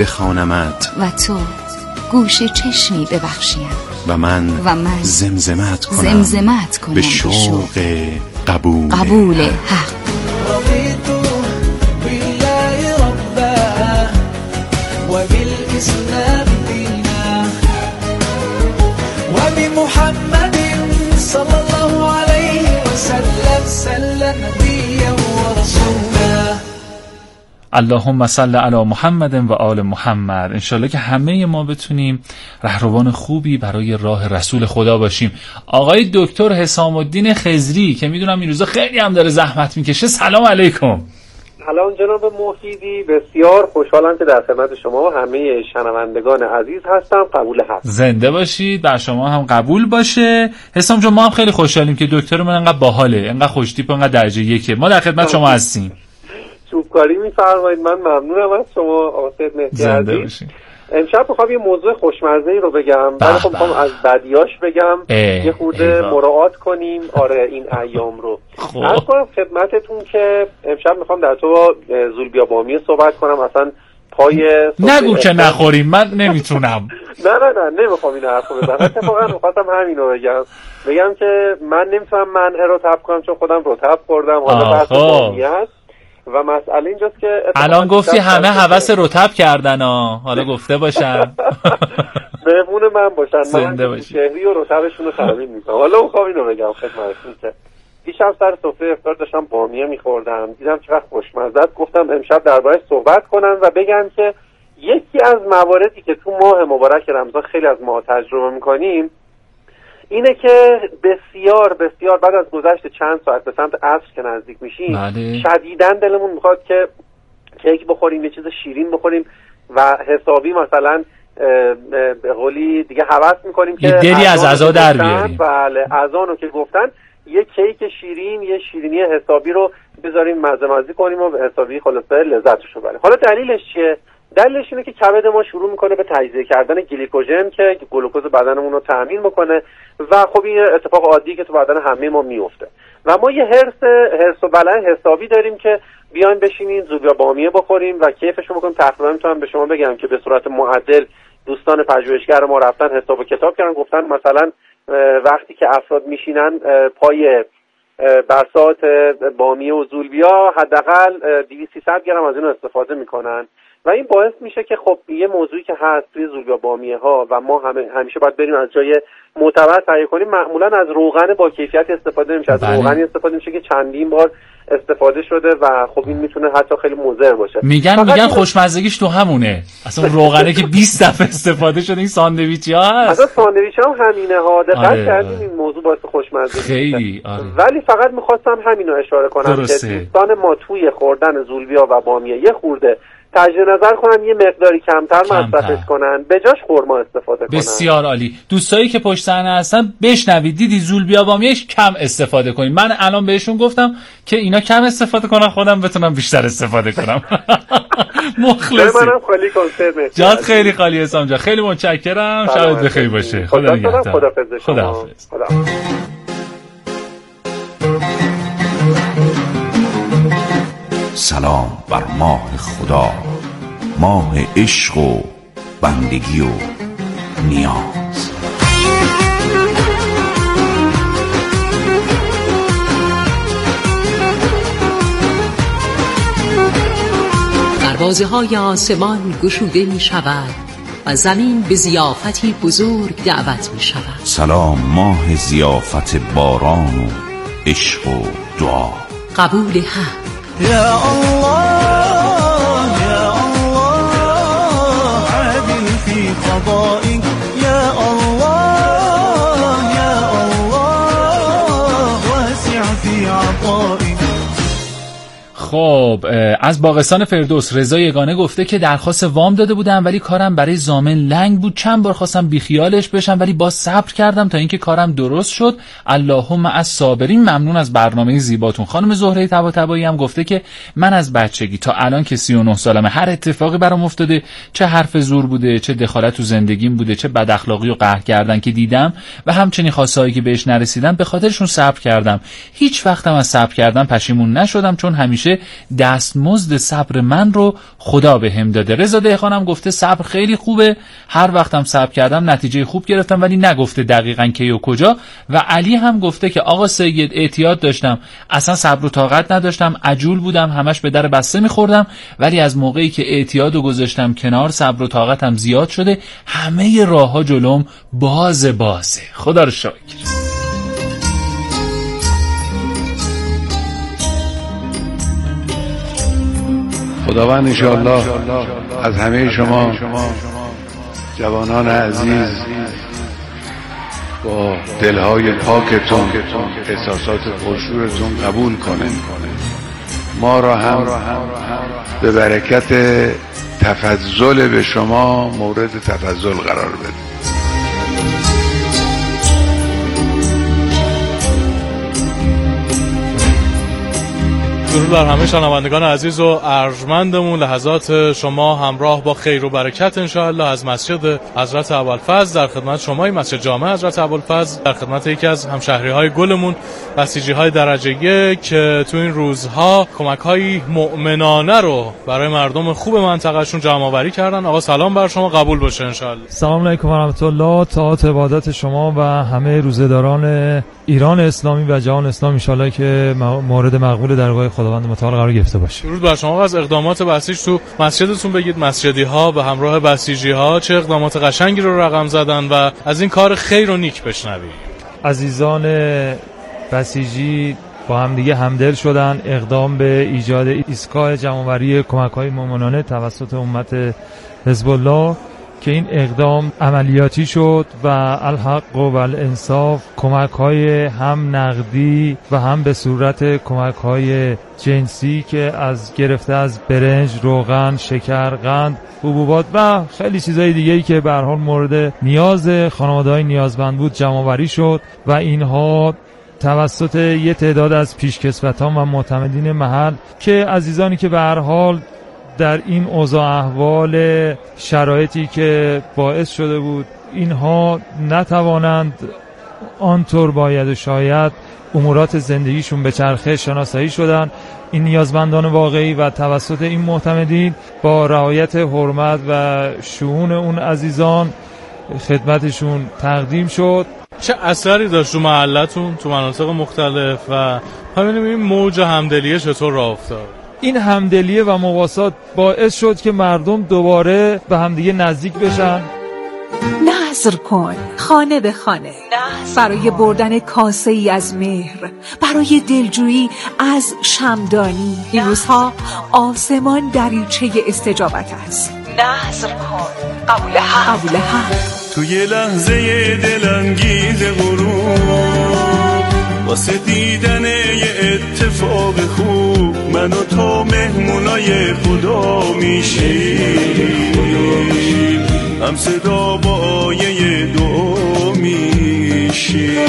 بخوانمت و تو گوش چشمی ببخشیم و من زمزمت کنم به شوق قبول حق. رضيت بالله ربا وبالإسلام دينا وبمحمد صلى الله عليه وسلم نبيا ورسولا. اللهم صل علی محمد و آل محمد. انشالله که همه ما بتونیم رهروان خوبی برای راه رسول خدا باشیم. آقای دکتر حسام الدین خضری که میدونم این روزا خیلی هم داره زحمت میکشه، سلام علیکم. سلام جناب موحیدی، بسیار خوشحالم که در خدمت شما و همه شنوندگان عزیز هستم. قبول حق. زنده باشید، بر شما هم قبول باشه. حسام جان، ما هم خیلی خوشحالیم که دکترمون انقدر باحاله، انقدر خوشتیپ و انقدر درجه یکه. ما در خدمت شما هستیم. چوبکاری می‌فرمایید. من ممنونم از شما آقای مهدی عزیز. امشب می‌خوام یه موضوع خوشمزه‌ای رو بگم، ولی خب می‌خوام از بدیاش بگم، یه خورده مراعات کنیم این ایام رو. عرض کنم خدمتتون که امشب می‌خوام در تو زولبیا بامیه صحبت کنم. اصلا پای نگو که نخوریم، من نمیتونم. نه نمیخوام این حرفو بزنم. اتفاقا می‌خواستم همینو بگم که من نمیتونم منع رطب کنم چون خودم رطب خوردم. حالا بحث بامیه است و مسئله اینجاست که الان گفتی همه هوس رطب کردن حالا گفته باشن مهمون من باشن، زنده باشی. شهری و رطبشون رو تامین میکنم. حالا میخوام اینو بگم خدمتتون که دیشب سر سفره افطار داشتم بامیه میخوردم، دیدم چقدر خوشمزه است. گفتم امشب دربارش صحبت کنم و بگم که یکی از مواردی که تو ماه مبارک رمضان خیلی از ما تجربه میکنیم اینه که بسیار بسیار بعد از گذشت چند ساعت به سمت عصر که نزدیک میشیم شدیداً دلمون میخواد که کیک بخوریم، یه چیز شیرین بخوریم و حسابی مثلا به قولی دیگه هوس میکنیم که دلی از عزا در بیاریم. بله، اذانو که گفتن یه کیک شیرین، یه شیرینی حسابی رو بذاریم مزه کنیم و حسابی خلاصه لذتشو ببریم. حالا دلیلش چیه؟ دلیلش اینه که کبد ما شروع میکنه به تجزیه کردن گلیکوژن که گلوکوز بدنمون رو تامین میکنه و خب این اتفاق عادی که تو بدن همه ما میفته و ما یه هرس و بلند حسابی داریم که بیایم بشینیم زولبیا بامیه بخوریم و کیفشو بکنیم. تقریبا میتونم به شما بگم که به صورت معدل دوستان پژوهشگر ما رفتن حساب و کتاب کردن، گفتن مثلا وقتی که افراد میشینن پای برسات بامیه و زولبیا حداقل 200-300 گرم از اینو استفاده میکنن و این باعث میشه که خب یه موضوعی که هست توی زولبیا بامیه ها و ما همیشه باید بریم از جای معتبر تهیه کنیم، معمولا از روغن با کیفیت استفاده نمیشه. از روغنی استفاده میشه که چندین بار استفاده شده و خب این میتونه حتی خیلی مضر باشه. میگن خوشمزگیش تو همونه، اصلا روغنه که 20 دفعه استفاده شده. این ساندویچی ها هست، اصلا ساندویچ هم همینه ها. دقت کردین این موضوع باعث خوشمزگی خیلی. ولی فقط میخواستم همینو اشاره کنم که دوستان ما توی خوردن زولبیا و بامیه یه خورده تجدید نظر کنن، یه مقداری کمتر مصرفش کنن، به جاش خرما استفاده کنن. بسیار عالی. دوستایی که پشت صحنه هستن بشنوید، دیدی زولبیا بامیهش کم استفاده کنید. من الان بهشون گفتم که اینا کم استفاده کنن، خودم بتونم بیشتر استفاده کنم. مخلصی. منم خالی کنسرت. جات خیلی خالی حسام جان، خیلی متشکرم. شبت بخیر باشه. خدا نگهدار. خداحافظ. سلام بر ماه خدا، ماه عشق و بندگی و نیاز. دروازه های آسمان گشوده می شود و زمین به ضیافتی بزرگ دعوت می شود. سلام ماه ضیافت باران و عشق و دعا. قبول حق. يا الله يا الله عادل في قضائك يا الله يا الله واسع في عطائك. خب از باغستان فردوس رضا یگانه گفته که درخواست وام داده بودم ولی کارم برای ضامن لنگ بود، چند بار خواستم بیخیالش بشم ولی باز صبر کردم تا اینکه کارم درست شد. اللهم از صابرین. ممنون از برنامه زیباتون. خانم زهره طباطبایی هم گفته که من از بچگی تا الان که 39 سالمه هر اتفاقی برام افتاده، چه حرف زور بوده، چه دخالت تو زندگیم بوده، چه بد اخلاقی و قهر کردن که دیدم و همچنین خواستهایی که بهش نرسیدم، به خاطرشون صبر کردم. هیچ وقتم از صبر کردن پشیمون نشدم چون همیشه دستمزد صبر من رو خدا بهم داده. رضا دهقانم گفته صبر خیلی خوبه، هر وقتم صبر کردم نتیجه خوب گرفتم، ولی نگفته دقیقاً کی و کجا. و علی هم گفته که آقا سید اعتیاد داشتم، اصلا صبر و طاقت نداشتم، عجول بودم، همش به در بسته می‌خوردم، ولی از موقعی که اعتیادو گذاشتم کنار صبر و طاقتم زیاد شده، همه راه‌ها جلوم بازه. خدا رو شکر. خداوند انشاءالله از همه شما جوانان عزیز با دلهای پاکتون، احساسات پرشورتون قبول کنه. ما را هم به برکت تفضل به شما مورد تفضل قرار بده. درود بر همه شنوندگان عزیز و ارجمندمون. لحظات شما همراه با خیر و برکت انشاءالله از مسجد حضرت ابوالفضل در خدمت شما. مسجد جامع حضرت ابوالفضل در خدمت یکی از همشهری‌های گلمون، بسیجی‌های درجه یک که تو این روزها کمک‌های مؤمنانه رو برای مردم خوب منطقه‌شون جمع‌آوری کردن. آقا سلام بر شما، قبول باشه انشاءالله. سلام علیکم و رحمت الله. طاعت عبادت شما و همه روزه‌داران ایران اسلامی و جهان اسلامی ان شاءالله که مورد مقبول درگاه خداوند متعال قرار گرفته باشه. درود بر شما. از اقدامات بسیج تو مسجدتون بگید، مسجدی‌ها به همراه بسیجی‌ها چه اقدامات قشنگی رو رقم زدن و از این کار خیر و نیک بشنوید. عزیزان بسیجی با هم دیگه همدل شدن، اقدام به ایجاد ایستگاه جمع‌آوری کمک‌های مؤمنانه توسط امت حزب الله که این اقدام عملیاتی شد و الحق و الانصاف کمک‌های هم نقدی و هم به صورت کمک‌های جنسی که از گرفته از برنج، روغن، شکر، قند، حبوبات و خیلی چیزای دیگه‌ای که به هر حال مورد نیاز خانواده‌های نیازمند بود جمع‌آوری شد و اینها توسط یه تعداد از پیشکسوتان و معتمدین محل که عزیزانی که به هر حال در این اوضاع احوال شرایطی که باعث شده بود اینها نتوانند آنطور باید و شاید امورات زندگیشون به چرخه شناسایی شدن، این نیازمندان واقعی و توسط این معتمدین با رعایت حرمت و شؤون اون عزیزان خدمتشون تقدیم شد. چه اثری داشت تو محلتون تو مناطق مختلف و همین این موج همدلیه چطور راه افتاد؟ این همدلیه و مواسات باعث شد که مردم دوباره به همدیگه نزدیک بشن. نظر کن خانه به خانه برای بردن کاسه ای از مهر، برای دلجویی از شمدانی. این روزها آسمان دریچه استجابت است. نظر کن قبول حق. توی لحظه دلانگیز غروب واسه دیدن یه اتفاق خوب من و تو مهمونای خدا میشیم، هم صدا با آیه دعا میشیم.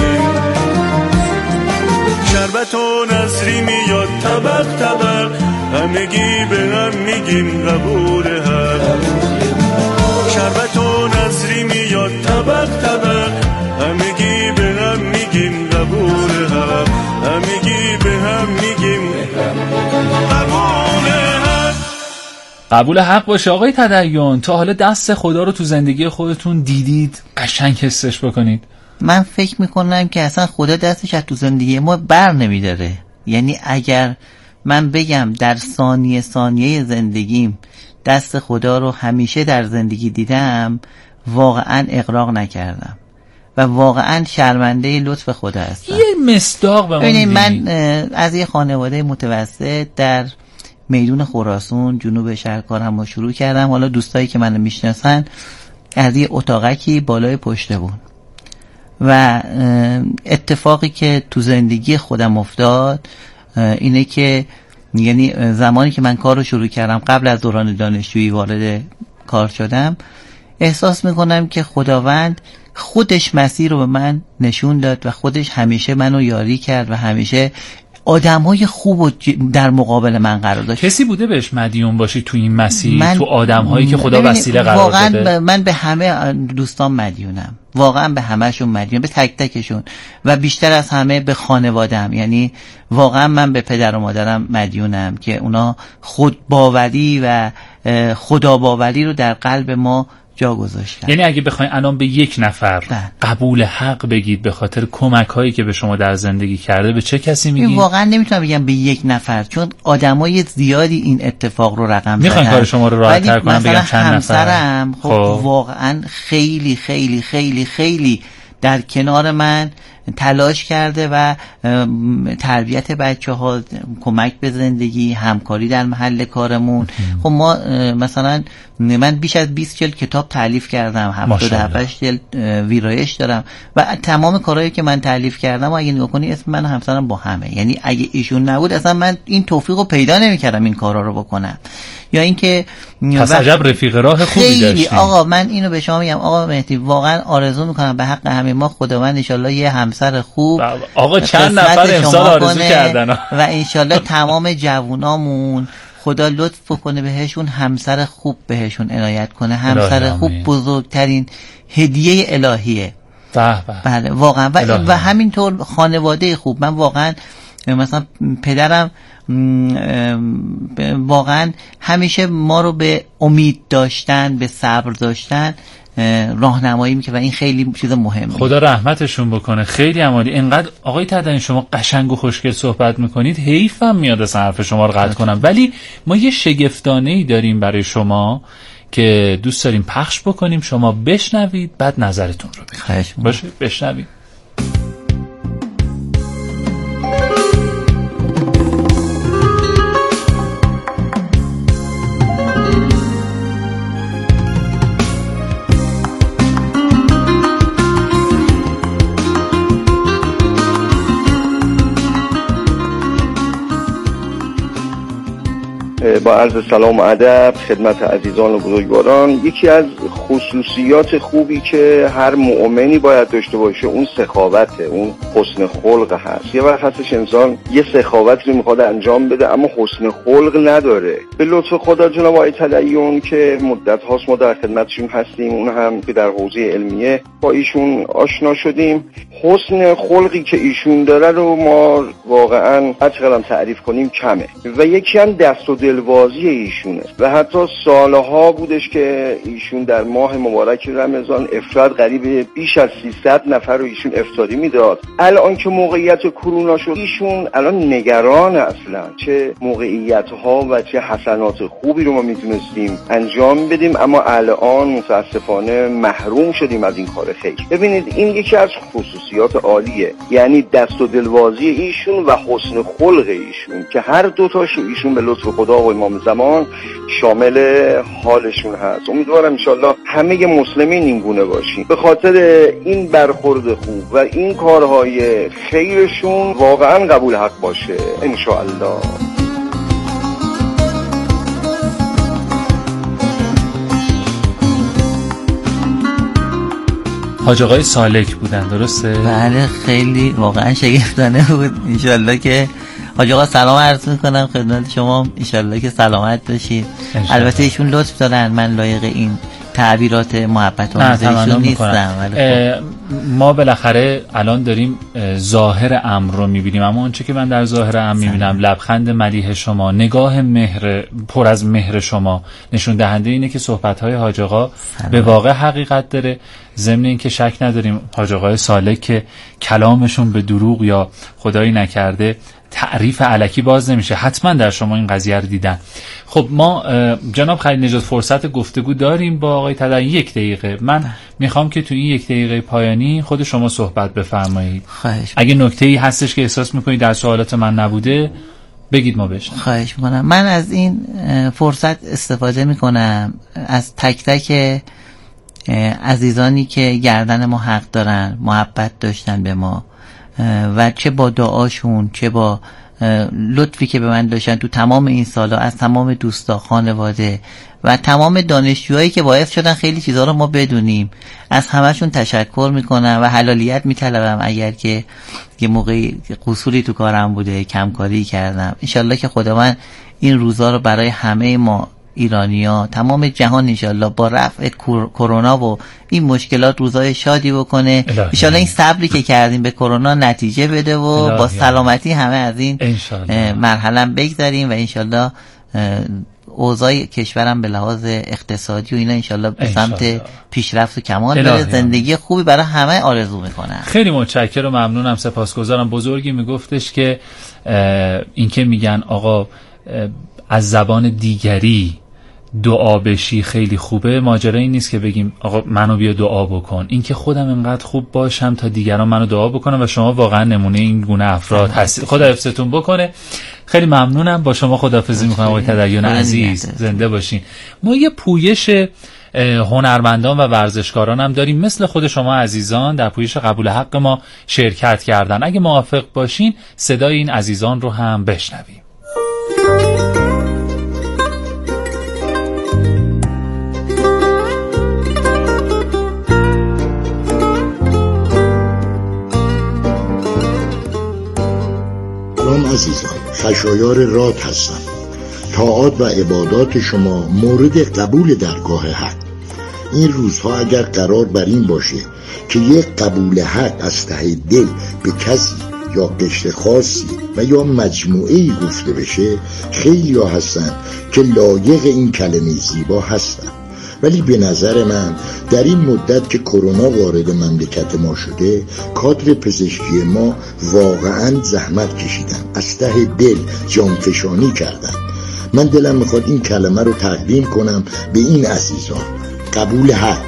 شربت و نصری میاد طبق طبق، همگی به هم میگیم قبول حق. شربت و نصری میاد طبق طبق، همگی به هم میگیم قبول حق. همگی به هم میگیم قبول حق. قبول حق باشه. آقای تدین، تا حالا دست خدا رو تو زندگی خودتون دیدید؟ قشنگ حسش بکنید. من فکر میکنم که اصلا خدا دستش از تو زندگی ما بر نمیداره. یعنی اگر من بگم در ثانیه زندگیم دست خدا رو همیشه در زندگی دیدم، واقعا اغراق نکردم و واقعا شرمنده لطف خدا هستم. یه مصداق به من من از یه خانواده متوسط در میدون خراسان جنوب شهر کارم رو شروع کردم. حالا دوستایی که منو میشناسن از یه اتاقکی بالای پشته بود و اتفاقی که تو زندگی خودم افتاد اینه که یعنی زمانی که من کار رو شروع کردم، قبل از دوران دانشجویی وارد کار شدم، احساس میکنم که خداوند خودش مسیر رو به من نشون داد و خودش همیشه منو یاری کرد و همیشه آدم‌های خوب در مقابل من قرار داشت. کسی بوده بهش مدیون باشی تو این مسیر، تو آدم‌هایی که خدا وسیله قرار داده؟ واقعا من به همه دوستان مدیونم، واقعا به همهشون مدیونم، به تک تکشون، و بیشتر از همه به خانواده‌ام. یعنی واقعا من به پدر و مادرم مدیونم که اونا خود باوری و خدا باوری رو در قلب ما جا گذاشتن. یعنی اگه بخواید الان به یک نفر قبول حق بگید به خاطر کمک هایی که به شما در زندگی کرده، به چه کسی میگید؟ واقعا نمیتونم بگم به یک نفر، چون آدمای زیادی این اتفاق رو رقم زدن. میخواین کار شما رو راحت تر کنم بگم چند نفر؟ خب واقعا خیلی خیلی خیلی خیلی در کنار من تلاش کرده و تربیت بچه‌ها، کمک به زندگی، همکاری در محل کارمون. خب ما مثلا من بیش از 20 جلد کتاب تالیف کردم، 78 جلد ویرایش دارم و تمام کارهایی که من تالیف کردم اگه نگاه کنی اسم من و همسرم با همه. یعنی اگه ایشون نبود اصلا من این توفیق رو پیدا نمی‌کردم این کارا رو بکنم. یا اینکه پس عجب رفیق راه خوبی داشتین. آقا من اینو به شما میگم آقا مهدی، واقعا آرزو میکنم به حق همه ما خداوند انشالله یه همسر خوب آقا چند نفر امسال آرزو کردن و انشالله تمام جوونامون خدا لطف بکنه بهشون همسر خوب بهشون عنایت کنه. همسر خوب بزرگترین هدیه الهیه. بله واقعا و همینطور خانواده خوب. من واقعا مثلا پدرم واقعا همیشه ما رو به امید داشتن، به صبر داشتن راهنمایی میکنه و این خیلی چیز مهمه. خدا رحمتشون بکنه. خیلی عالی. اینقدر آقای تدین شما قشنگ و خوشگل صحبت میکنید، حیفم میاد از حرف شما رو قطع کنم، ولی ما یه شگفتانه‌ای داریم برای شما که دوست داریم پخش بکنیم، شما بشنوید بعد نظرتون رو بگید. باشه بشنوید. با عرض سلام و ادب خدمت عزیزان و بزرگواران، یکی از خصوصیات خوبی که هر مؤمنی باید داشته باشه اون سخاوته، اون حسن خلق هست. یه وقت هستش انسان یه سخاوتی رو میخواد انجام بده اما حسن خلق نداره. به لطف خدا جناب آقای تدین که مدت هاست ما در خدمتشون هستیم، اون هم که در حوزه علمیه با ایشون آشنا شدیم، حسن خلقی که ایشون داره رو ما واقعا هر چقدر تعریف کنیم کمه و یکی هم دست و دلبازی ایشونه و حتی سالها بودش که ایشون در ماه مبارک رمضان افراد قریب بیش از 300 نفر رو ایشون افطاری میداد. الان که موقعیت کرونا شد ایشون الان نگران اصلا چه موقعیت ها و چه حسنات خوبی رو ما میتونستیم انجام بدیم اما الان متاسفانه محروم شدیم از این کار خیر. ببینید این یکی از خصوصیات عالیه، یعنی دست و دلبازی ایشون و حسن خلق ایشون که هر دو تاشو ایشون به لطف خدا و امام زمان شامل حالشون هست. امیدوارم انشالله همه مسلمین این گونه باشیم. به خاطر این برخورد خوب و این کارهای خیرشون واقعا قبول حق باشه انشالله. حاج آقای سالک بودن درسته؟ بله خیلی واقعا شگفتانه بود. انشالله که حاج آقا سلام عرض میکنم خدمت شما، انشالله که سلامت باشید. البته ایشون لطف دارن، من لایق این تعبیرات محبت و ایشون نیستم. ما بالاخره الان داریم ظاهر امر رو میبینیم، اما اونچه که من در ظاهر امر میبینم لبخند ملیح شما، نگاه مهر پر از مهر شما نشون دهنده اینه که صحبت‌های حاج آقا به واقع حقیقت داره. ضمن این که شک نداریم حاج آقای سالک که کلامشون به دروغ یا خدایی نکرده تعریف الکی باز نمیشه، حتما در شما این قضیه رو دیدن. خب ما جناب خلیل نژاد فرصت گفتگو داریم با آقای تدین 1 دقیقه. من میخوام که تو این 1 دقیقه پایانی خود شما صحبت بفرمایید. اگه نکته‌ای هستش که احساس میکنید در سوالات من نبوده بگید ما بشنویم. خواهش میکنم. من از این فرصت استفاده میکنم از تک تک عزیزانی که گردن ما حق دارن، محبت داشتن به ما و چه با دعاشون چه با لطفی که به من داشتن تو تمام این سالا، از تمام دوستا، خانواده و تمام دانشجوهایی که باعث شدن خیلی چیزها رو ما بدونیم، از همهشون تشکر میکنم و حلالیت میطلبم اگر که یه موقعی قصوری تو کارم بوده، کمکاری کردم. انشالله که خداوند این روزا رو برای همه ما ایرانیا، تمام جهان انشالله با رفع کرونا و این مشکلات روزای شادی بکنه. انشالله این صبری که کردیم به کرونا نتیجه بده و با سلامتی همه از این مرحله بگذریم و انشالله اوضاع کشورم به لحاظ اقتصادی و اینا انشالله به سمت پیشرفت و کمال بره. زندگی خوبی برای همه آرزو میکنم. خیلی متشکرم و ممنونم، سپاسگزارم. بزرگی میگفتش که این که میگن آقا از زبان دیگری دعا بشی خیلی خوبه. ماجرا این نیست که بگیم آقا منو بیا دعا بکن، این که خودم اینقدر خوب باشم تا دیگران منو دعا بکنن و شما واقعا نمونه این گونه افراد هستید. خدا حفظتون بکنه. خیلی ممنونم. با شما خداحافظی میکنم آقای تدین عزیز، زنده باشین. ما یه پویش هنرمندان و ورزشکاران هم داریم مثل خود شما عزیزان در پویش قبول حق ما شرکت کردن. اگه موافق باشین صدای این عزیزان رو هم بشنویم. سلام عزیزان، خشایار راد هستم. طاعات و عبادات شما مورد قبول درگاه حق. این روزها اگر قرار بر این باشه که یک قبول حق از ته دل به کسی یا قشر خاصی و یا مجموعه‌ای گفته بشه، خیلی ها هستن که لایق این کلمه زیبا هستن، ولی به نظر من در این مدت که کرونا وارد مملکت ما شده، کادر پزشکی ما واقعا زحمت کشیدن، از ته دل جانفشانی کردن. من دلم میخواد این کلمه رو تقدیم کنم به این عزیزان: قبول حق.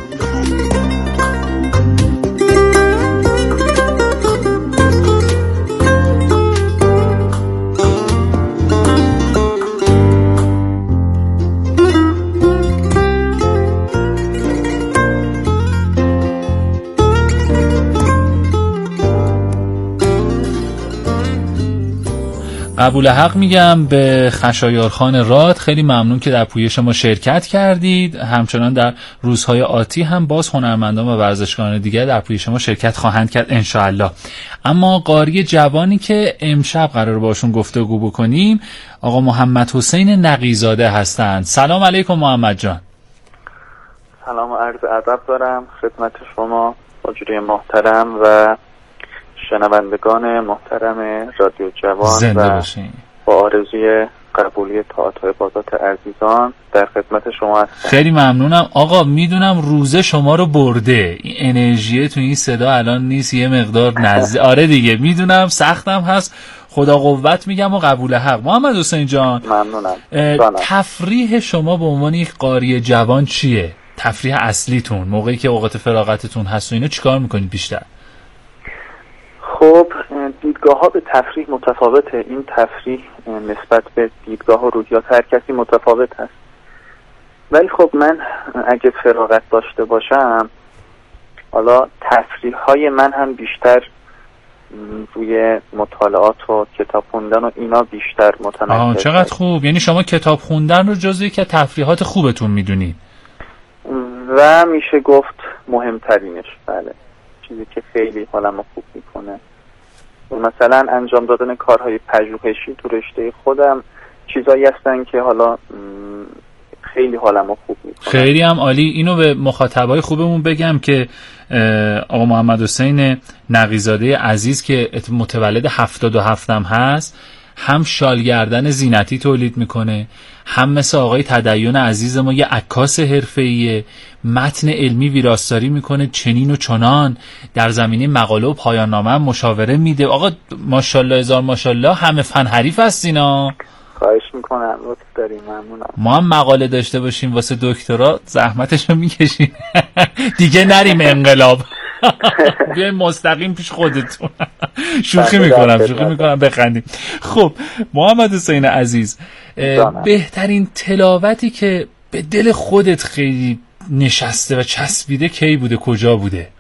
قبول حق میگم به خشایارخان راد. خیلی ممنون که در پویش ما شرکت کردید. همچنان در روزهای آتی هم باز هنرمندان و ورزشکاران دیگر در پویش ما شرکت خواهند کرد انشاءالله. اما قاری جوانی که امشب قرار باشون گفتگو بکنیم آقا محمد حسین نقیزاده هستند. سلام علیکم محمد جان. سلام و عرض ادب دارم خدمت شما حضور محترم و شنوندگان محترم رادیو جوان و با آرزوی قبولی طاعات و عبادات عزیزان در خدمت شما هستم. خیلی ممنونم آقا. میدونم روزه شما رو برده، این انرژی تو این صدا الان نیست، یه مقدار نزدیک. آره دیگه میدونم سختم هست. خدا قوت میگم و قبول حق. محمد حسین جان ممنونم. تفریح شما به عنوان یک قاری جوان چیه؟ تفریح اصلیتون موقعی که اوقات فراغتتون هست و اینا چیکار میکنید بیشتر؟ خب دیدگاه ها به تفریح متفاوته. این تفریح نسبت به دیدگاه و روحیات هر کسی متفاوت هست، ولی خب من اگه فراغت داشته باشم، حالا تفریح های من هم بیشتر روی مطالعات و کتاب خوندن و اینا بیشتر متمرکز. چقدر خوب. یعنی شما کتاب خوندن رو جزو یک تفریحات خوبتون میدونید و میشه گفت مهمترینش. بله، چیزی که خیلی حالمو خوب میکنه. مثلا انجام دادن کارهای پژوهشی تو رشته خودم چیزایی هستن که حالا خیلی حالمو خوب میکنه. خیلی هم عالی. اینو به مخاطبای خوبمون بگم که آقا محمد حسین نقیزاده عزیز که متولد 77 هم هست، هم شالگردن زینتی تولید میکنه، هم مثل آقای تدین عزیز ما یه عکاس حرفه‌ایه، متن علمی ویراستاری میکنه چنین و چنان، در زمینه مقاله و پایان نامه هم مشاوره میده. آقا ماشاءالله هزار ماشاءالله، همه فن حریف هستینا. خواهش میکنم، لطف داریم. ممنونم. ما هم مقاله داشته باشیم واسه دکترا زحمتشو میکشیم دیگه نریم انقلاب بیایم مستقیم پیش خودتون. شوخی میکنم بخندیم. خب محمد حسین عزیز، بهترین تلاوتی که به دل خودت خیلی نشسته و چسبیده کی بوده، کجا بوده؟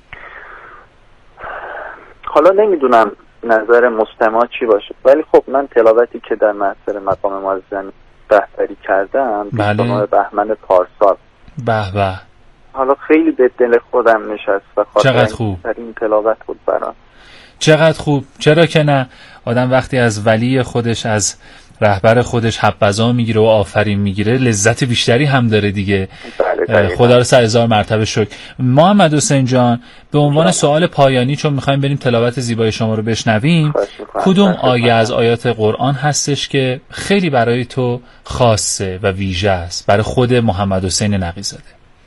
حالا نمیدونم نظر مستمع چی باشه، ولی خب من تلاوتی که در محضر مقام معظم رهبری کردم 29 بهمن پارسال. به به. حالا خیلی به دل خودم نشست و چقدر خوب این تلاوت بود برام. چقدر خوب. چرا که نه، آدم وقتی از ولی خودش، از رهبر خودش حبذا میگیره و آفرین میگیره لذت بیشتری هم داره دیگه. خدا رو 100,000 مرتبه شکر. محمد حسین جان، به عنوان سوال پایانی چون میخوایم بریم تلاوت زیبای شما رو بشنویم، کدوم آیه از آیات قرآن هستش که خیلی برای تو خاصه و ویژه است برای خود محمد حسین نقی‌زاده؟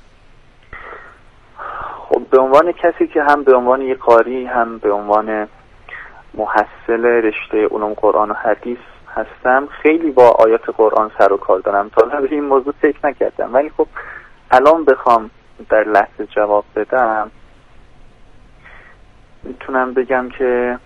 خب به عنوان کسی که هم به عنوان یک قاری هم به عنوان محصل رشته علوم قرآن و حدیث هستم، خیلی با آیات قرآن سر و کار دارم. تا به این موضوع فکر نکردم، ولی خب الان بخوام در لحظه جواب بدم میتونم بگم که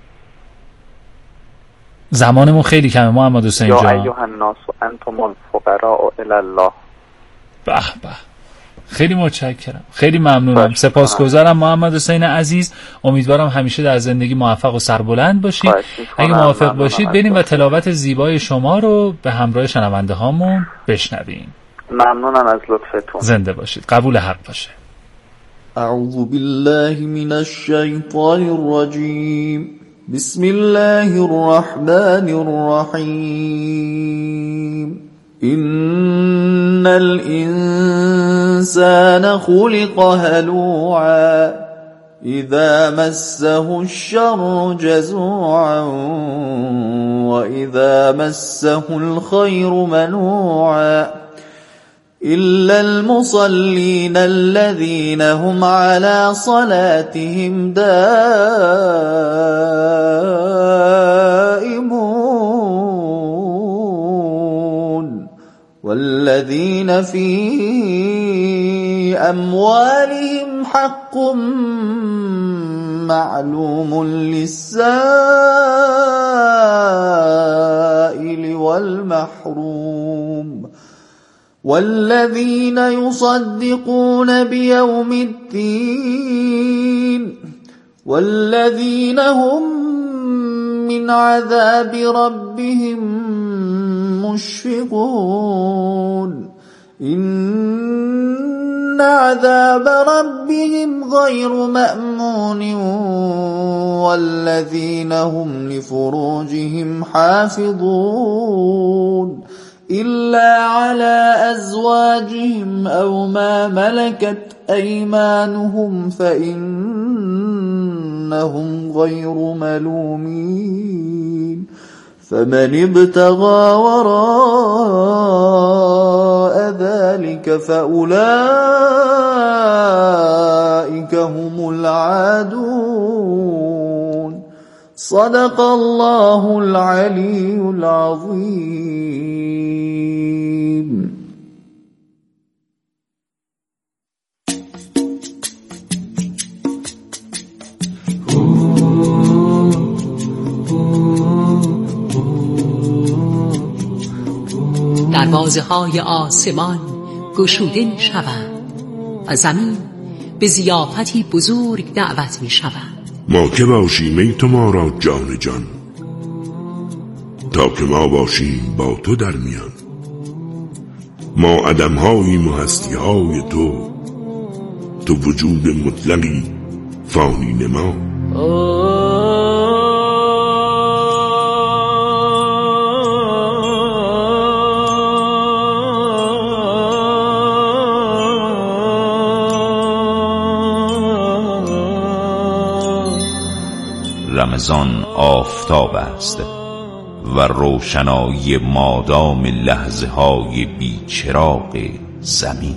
زمانمون خیلی کمه محمد حسین جان. یا ایها الناس انتم الفقراء الی الله. به به، خیلی متشکرم، خیلی ممنونم، سپاسگزارم محمد حسین عزیز. امیدوارم همیشه در زندگی موفق و سربلند باشید. اگه موافق باشید بریم و تلاوت زیبای شما رو به همراه شنونده هامون بشنویم. ممنونم از لطفتون. زنده باشید، قبول حق باشه. اعوذ بالله من الشیطان الرجیم. بسم الله الرحمن الرحیم. إن الإنسان خلق هلوعا إذا مسه الشر جزوعا وإذا مسه الخير منوعا إلا المصلين الذين هم على صلاتهم دائمون والذين في أموالهم حق معلوم للسائل والمحروم والذين يصدقون بيوم الدين والذين هم من عذاب ربهم مشفقون إن عذاب ربهم غير مأمون والذين هم لفروجهم حافظون إلا على أزواجهم أو ما ملكت أيمانهم فإنهم غير ملومين فمن ابتغى وراء ذلك فأولئك هم العادون صدق الله العلي العظيم. دروازه‌های آسمان گشوده می شود و زمین به ضیافتی بزرگ دعوت می شود. ما که باشیم ای تو ما را جان جان، تا که ما باشیم با تو در میان. ما عدم‌هاییم و هستی‌های تو، تو وجود مطلقی فانی نما. رمضان آفتاب است و روشنایی مادام لحظه های بیچراغ زمین.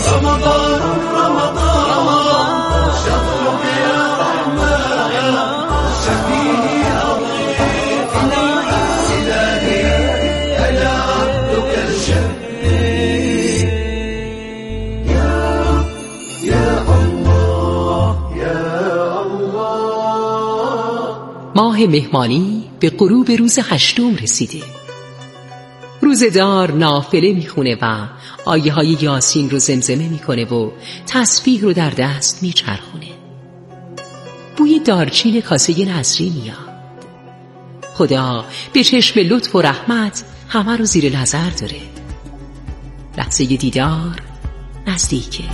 ماه مهمانی به غروب روز 8 رسیده. روزدار نافله میخونه و آیه های یاسین رو زمزمه میکنه و تسبیح رو در دست میچرخونه. بوی دارچین کاسه نظری میاد. خدا به چشم لطف و رحمت همه رو زیر نظر داره. لحظه دیدار نزدیکه.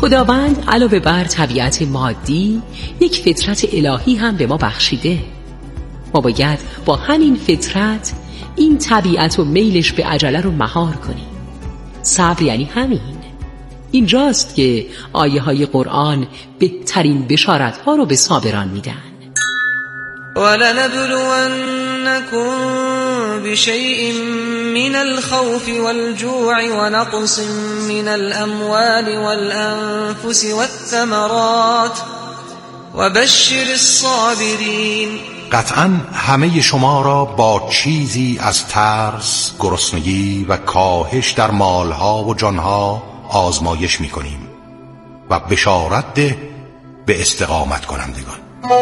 خداوند علاوه بر طبیعت مادی یک فطرت الهی هم به ما بخشیده. ما باید با همین فطرت این طبیعت و میلش به عجله رو مهار کنیم. صبر یعنی همین. اینجاست که آیه های قرآن بهترین بشارت ها رو به صابران میدن. وَلَنَبْلُوَنَّكُمْ بِشَيْءٍ مِّنَ الْخَوْفِ وَالْجُوعِ وَنَقْصٍ مِّنَ الْأَمْوَالِ وَالْأَنفُسِ وَالثَّمَرَاتِ وَبَشِّرِ الصَّابِرِينَ. قطعاً همه شما را با چیزی از ترس، گرسنگی و کاهش در مالها و جانها آزمایش می‌کنیم و بشارت ده به استقامت کنندگان.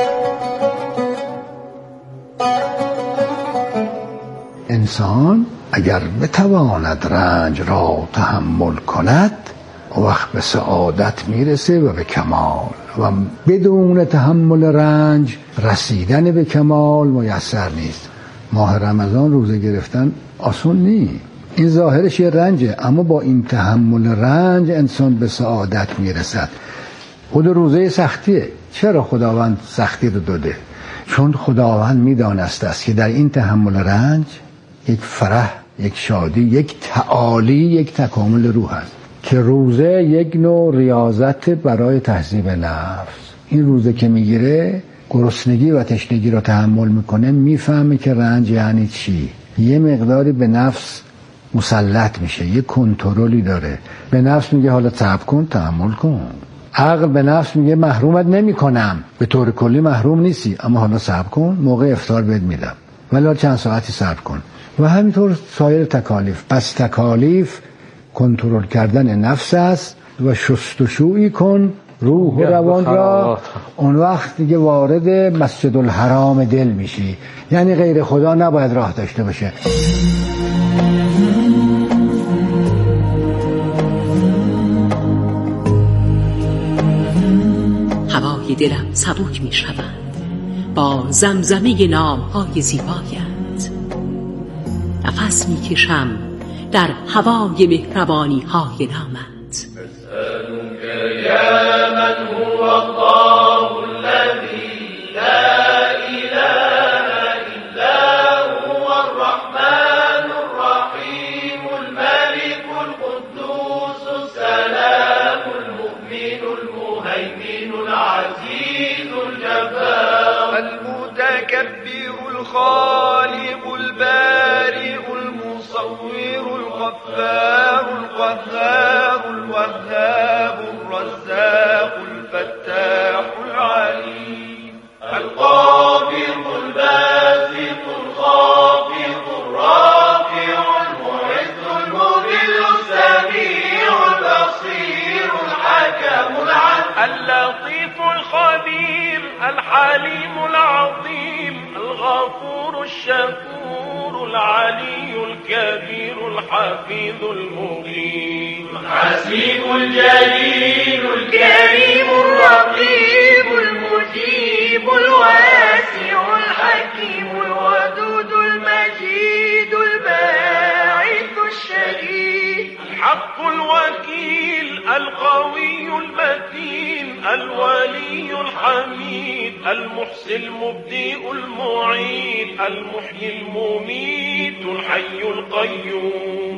انسان اگر بتواند رنج را تحمل کند وقت به سعادت میرسه و به کمال، و بدون تحمل رنج رسیدن به کمال میسر نیست. ماه رمضان روزه گرفتن آسون نیست، این ظاهرش یه رنجه، اما با این تحمل رنج انسان به سعادت میرسد. خود روزه سختیه. چرا خداوند سختی رو داده؟ چون خداوند میدانسته است که در این تحمل رنج یک فرح، یک شادی، یک تعالی، یک تکامل روح است، که روزه یک نوع ریاضت برای تهذیب نفس. این روزه که میگیره گرسنگی و تشنگی رو تحمل میکنه، میفهمه که رنج یعنی چی. یه مقداری به نفس مسلط میشه، یه کنترلی داره. به نفس میگه حالا صبر کن، تحمل کن. عقل به نفس میگه محرومت نمی کنم، به طور کلی محروم نیستی، اما حالا صبر کن، موقع افطار بهت میدم، ولی چند ساعتی صبر کن. و همینطور سایر تکالیف. پس تکالیف کنترل کردن نفس است و شستشویی کن روح و روان را. اون وقت دیگه وارد مسجد الحرام دل میشی، یعنی غیر خدا نباید راه داشته باشه. هوای دلم سبک می شود با زمزمه نامهای زیبایت. نفس می کشم در هوای مهربانی های نامت. اسألك یا من هو الله الذی لا اله الا هو الرحمن الرحیم الملك القدوس السلام المؤمن المهيمن العزيز الجبار المتكبر الخالق البارئ المصور الغفار القهار الوهاب الرزاق الفتاح العليم القابض الباسط الخافض الرافع المعز المذل السميع البصير الحكم العدل اللطيف الخبير الحليم العظيم الغفور الشكور العلي الكبير الحفيظ المغيث الحسيب الجليل الكريم الرقيب المجيب الواسع الحكيم الودود المجيد الباعث الشهيد الحق الوكيل القوي المتين الولي الحميد المحسن المبدئ المعيد المحيي المميت الحي القيوم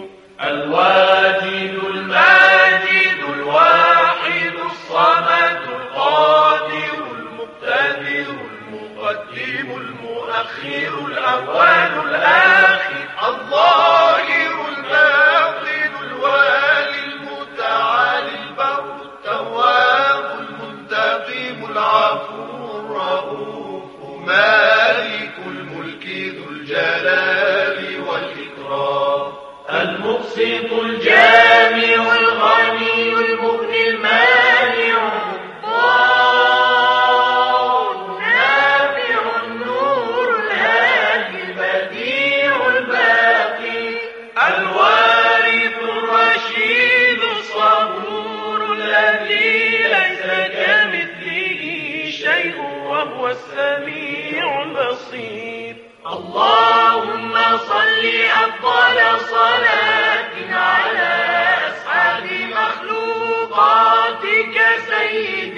الواجد الماجد الواحد الصمد القادر المقتدر المقدم المؤخر الأول الآخر الظاهر الباطن الوالي المتعالي البر التواب المنتقم العفو الرؤوف مالك الملك ذو الجلال والإكرام المقسط الجامع الغني المغني المانع الضار النافع النور الهادي البديع الباقي الوارث الرشيد الصبور الذي ليس كمثله شيء وهو السميع البصير اللهم صل أفضل صلاة على أسعد مخلوقاتك شهید